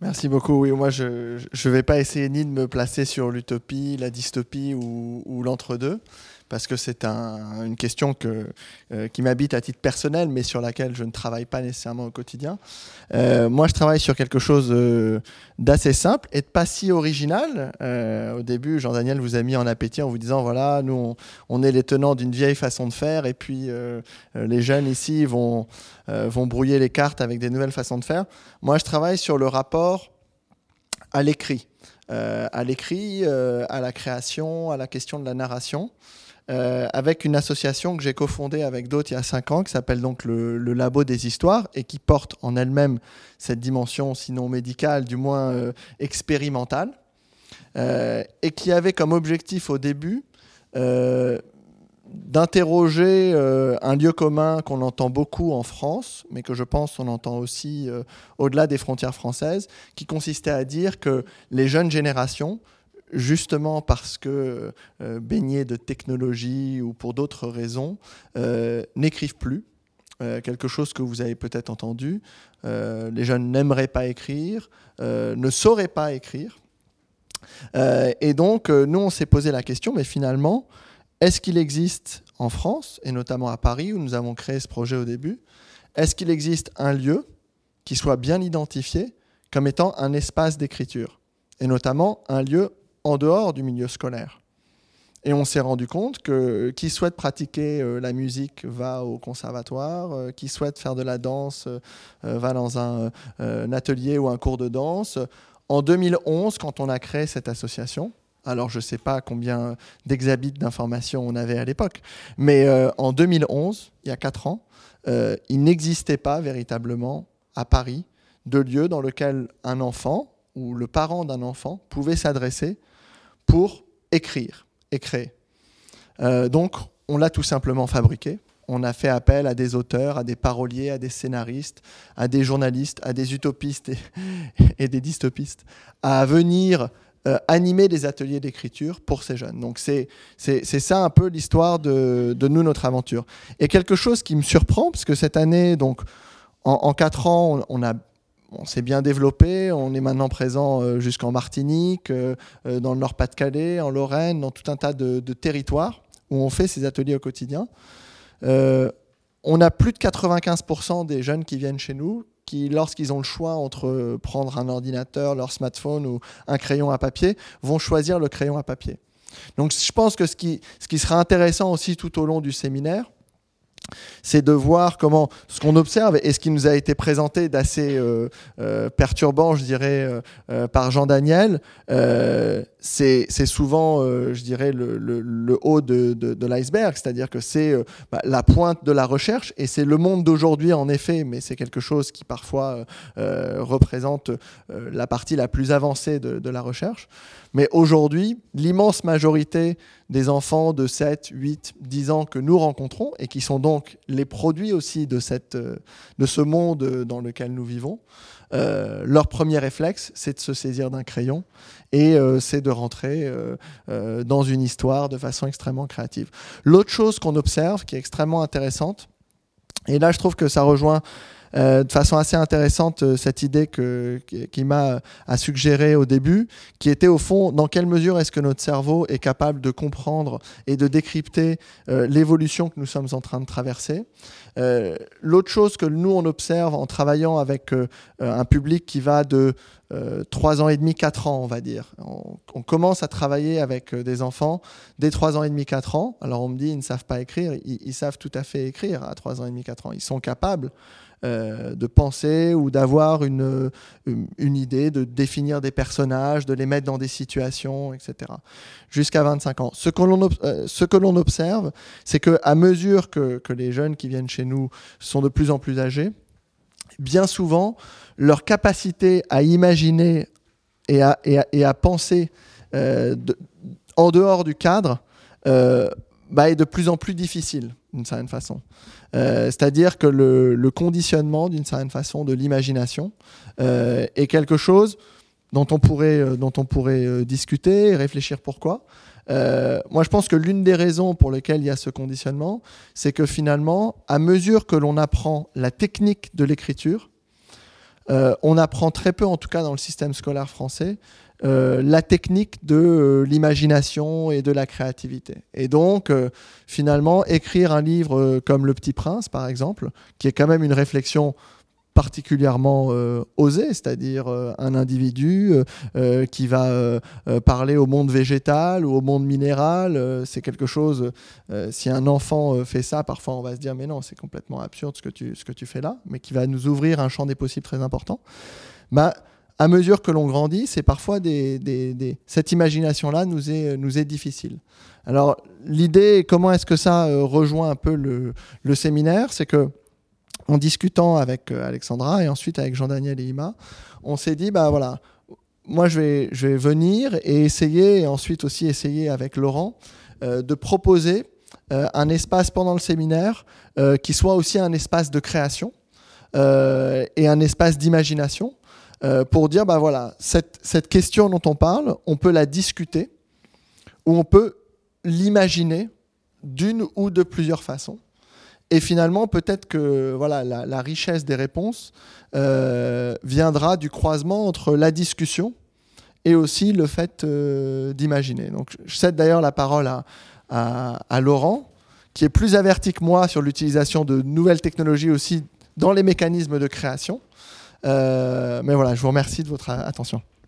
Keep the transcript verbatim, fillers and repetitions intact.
Merci beaucoup. Oui, moi, je ne vais pas essayer ni de me placer sur l'utopie, la dystopie ou, ou l'entre-deux, parce que c'est un, une question que, euh, qui m'habite à titre personnel, mais sur laquelle je ne travaille pas nécessairement au quotidien. Euh, moi, je travaille sur quelque chose euh, d'assez simple et de pas si original. Euh, au début, Jean-Daniel vous a mis en appétit en vous disant, voilà, nous, on, on est les tenants d'une vieille façon de faire, et puis euh, les jeunes ici vont, euh, vont brouiller les cartes avec des nouvelles façons de faire. Moi, je travaille sur le rapport à l'écrit, euh, à l'écrit, euh, à la création, à la question de la narration, euh, avec une association que j'ai cofondée avec d'autres il y a cinq ans, qui s'appelle donc le, le Labo des Histoires, et qui porte en elle-même cette dimension, sinon médicale, du moins euh, expérimentale, euh, et qui avait comme objectif au début euh, d'interroger euh, un lieu commun qu'on entend beaucoup en France, mais que je pense on entend aussi euh, au-delà des frontières françaises, qui consistait à dire que les jeunes générations, justement parce que euh, baignées de technologie ou pour d'autres raisons, euh, n'écrivent plus. Euh, quelque chose que vous avez peut-être entendu. Euh, les jeunes n'aimeraient pas écrire, euh, ne sauraient pas écrire. Euh, et donc, euh, nous, on s'est posé la question, mais finalement, est-ce qu'il existe en France, et notamment à Paris, où nous avons créé ce projet au début, est-ce qu'il existe un lieu qui soit bien identifié comme étant un espace d'écriture, et notamment un lieu en dehors du milieu scolaire? Et on s'est rendu compte que qui souhaite pratiquer euh, la musique va au conservatoire, euh, qui souhaite faire de la danse euh, va dans un, euh, un atelier ou un cours de danse. En deux mille onze, quand on a créé cette association, alors je ne sais pas combien d'exabits d'informations on avait à l'époque, mais euh, en deux mille onze, il y a quatre ans, euh, il n'existait pas véritablement à Paris de lieu dans lequel un enfant ou le parent d'un enfant pouvait s'adresser pour écrire et créer. Euh, donc, on l'a tout simplement fabriqué. On a fait appel à des auteurs, à des paroliers, à des scénaristes, à des journalistes, à des utopistes et, et des dystopistes, à venir euh, animer des ateliers d'écriture pour ces jeunes. Donc, c'est, c'est, c'est ça un peu l'histoire de, de nous, notre aventure. Et quelque chose qui me surprend, parce que cette année, donc, en, en quatre ans, on, on a On s'est bien développé, on est maintenant présent euh, jusqu'en Martinique, euh, euh, dans le Nord-Pas-de-Calais, en Lorraine, dans tout un tas de, de territoires où on fait ces ateliers au quotidien. Euh, on a plus de quatre-vingt-quinze pour cent des jeunes qui viennent chez nous qui, lorsqu'ils ont le choix entre prendre un ordinateur, leur smartphone ou un crayon à papier, vont choisir le crayon à papier. Donc je pense que ce qui, ce qui sera intéressant aussi tout au long du séminaire, c'est de voir comment ce qu'on observe et ce qui nous a été présenté d'assez euh, euh, perturbant, je dirais, euh, euh, par Jean-Daniel, euh, c'est, c'est souvent, euh, je dirais, le, le, le haut de, de, de l'iceberg, c'est-à-dire que c'est euh, bah, la pointe de la recherche et c'est le monde d'aujourd'hui en effet, mais c'est quelque chose qui parfois euh, représente euh, la partie la plus avancée de, de la recherche. Mais aujourd'hui, l'immense majorité des enfants de sept, huit, dix ans que nous rencontrons et qui sont donc les produits aussi de, cette, de ce monde dans lequel nous vivons, euh, leur premier réflexe, c'est de se saisir d'un crayon et euh, c'est de rentrer euh, euh, dans une histoire de façon extrêmement créative. L'autre chose qu'on observe, qui est extrêmement intéressante, et là je trouve que ça rejoint Euh, de façon assez intéressante euh, cette idée que, qui, qui m'a a suggéré au début, qui était au fond dans quelle mesure est-ce que notre cerveau est capable de comprendre et de décrypter euh, l'évolution que nous sommes en train de traverser. Euh, l'autre chose que nous on observe en travaillant avec euh, un public qui va de euh, trois ans et demi, quatre ans on va dire. On, on commence à travailler avec des enfants dès trois ans et demi, quatre ans. Alors on me dit ils ne savent pas écrire, ils, ils savent tout à fait écrire à trois ans et demi, quatre ans. Ils sont capables Euh, de penser ou d'avoir une, une, une idée, de définir des personnages, de les mettre dans des situations, et cetera. Jusqu'à vingt-cinq ans. Ce que l'on, euh, ce que l'on observe, c'est qu'à mesure que, que les jeunes qui viennent chez nous sont de plus en plus âgés, bien souvent, leur capacité à imaginer et à, et à, et à penser euh, de, en dehors du cadre euh, bah, est de plus en plus difficile, d'une certaine façon. Euh, c'est-à-dire que le, le conditionnement, d'une certaine façon, de l'imagination euh, est quelque chose dont on pourrait, euh, dont on pourrait euh, discuter et réfléchir pourquoi. Euh, moi, je pense que l'une des raisons pour lesquelles il y a ce conditionnement, c'est que finalement, à mesure que l'on apprend la technique de l'écriture, euh, on apprend très peu, en tout cas dans le système scolaire français, euh, la technique de euh, l'imagination et de la créativité. Et donc, euh, finalement, écrire un livre euh, comme Le Petit Prince, par exemple, qui est quand même une réflexion particulièrement euh, osée, c'est-à-dire euh, un individu euh, euh, qui va euh, euh, parler au monde végétal ou au monde minéral. Euh, c'est quelque chose, euh, si un enfant euh, fait ça, parfois on va se dire mais non, c'est complètement absurde ce que tu, ce que tu fais là, mais qui va nous ouvrir un champ des possibles très important. Bah, à mesure que l'on grandit, c'est parfois des, des, des... cette imagination-là nous est, nous est difficile. Alors l'idée, comment est-ce que ça euh, rejoint un peu le, le séminaire, c'est que en discutant avec Alexandra et ensuite avec Jean-Daniel et Ima, on s'est dit, bah voilà, moi je vais, je vais venir et essayer, et ensuite aussi essayer avec Laurent, euh, de proposer euh, un espace pendant le séminaire euh, qui soit aussi un espace de création euh, et un espace d'imagination euh, pour dire, bah voilà, cette, cette question dont on parle, on peut la discuter ou on peut l'imaginer d'une ou de plusieurs façons. Et finalement, peut-être que voilà, la, la richesse des réponses euh, viendra du croisement entre la discussion et aussi le fait euh, d'imaginer. Donc, je cède d'ailleurs la parole à, à, à Laurent, qui est plus averti que moi sur l'utilisation de nouvelles technologies aussi dans les mécanismes de création. Euh, mais voilà, je vous remercie de votre attention.